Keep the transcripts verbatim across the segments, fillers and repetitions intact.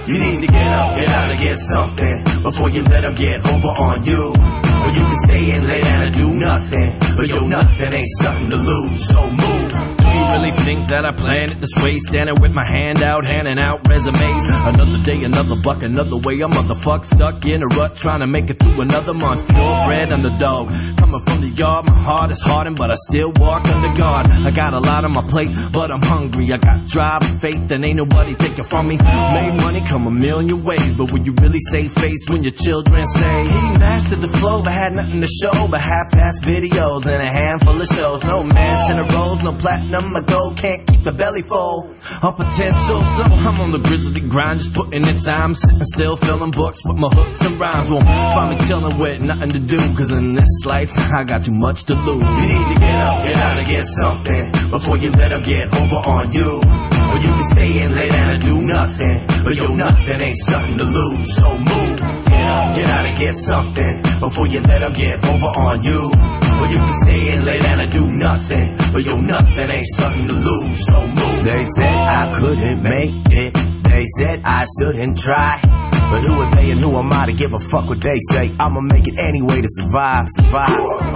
You need to get up, get out and get something before you let them get over on you. Or you can stay and lay down and do nothing, but yo, nothing ain't something to lose, so move. Do you really think that I planned it this way? Standing with my hand out, handing out resumes. Another day, another buck, another way. I'm motherfucker stuck in a rut, trying to make it through another month. Purebred underdog, coming from the yard. My heart is hardened, but I still walk under guard. I got a lot on my plate, but I'm hungry. I got drive and faith, and ain't nobody taking from me. Made money come a million ways, but will you really save face when your children say he mastered the flow, but had nothing to show but half-assed videos and a handful of shows? No man center roles, no platinum, my gold can't keep the belly full of potential. So I'm on the grizzly grind, just putting in time, sitting still, filling books with my hooks and rhymes. Won't find me chilling with nothing to do, cause in this life I got too much to lose. You need to get up, get out and get something before you let them get over on you. Or you can stay and lay down and do nothing, but yo, nothing ain't something to lose, so move. Get up, get out and get something before you let them get over on you. Or you can stay and lay down and do nothing, but yo, nothing ain't something to lose, so move. They said I couldn't make it, they said I shouldn't try. But who are they and who am I to give a fuck what they say? I'ma make it anyway to survive, survive.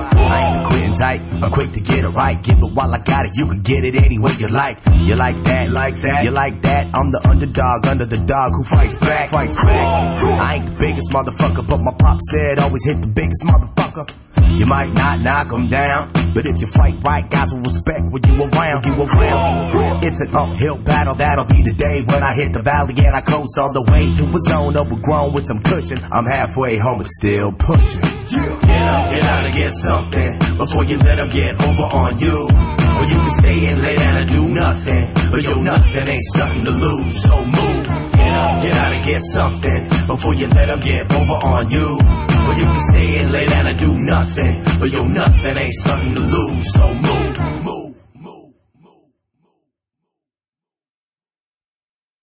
I ain't the quitting type, I'm quick to get it right. Give it while I got it, you can get it any way you like. You like that, like that, you like that. I'm the underdog, under the dog who fights back, fights back. I ain't the biggest motherfucker, but my pop said always hit the biggest motherfucker. You might not knock them down, but if you fight right, guys will respect when you around, you around. It's an uphill battle, that'll be the day when I hit the valley and I coast all the way to a zone overgrown with some cushion. I'm halfway home but still pushing. Get up, get out and get something before you let them get over on you. Or you can stay and lay down and do nothing, but yo, nothing ain't something to lose, so move. Get up, get out and get something before you let them get over on you. Or you can stay and lay down and do nothing, but yo, nothing ain't something to lose, so move.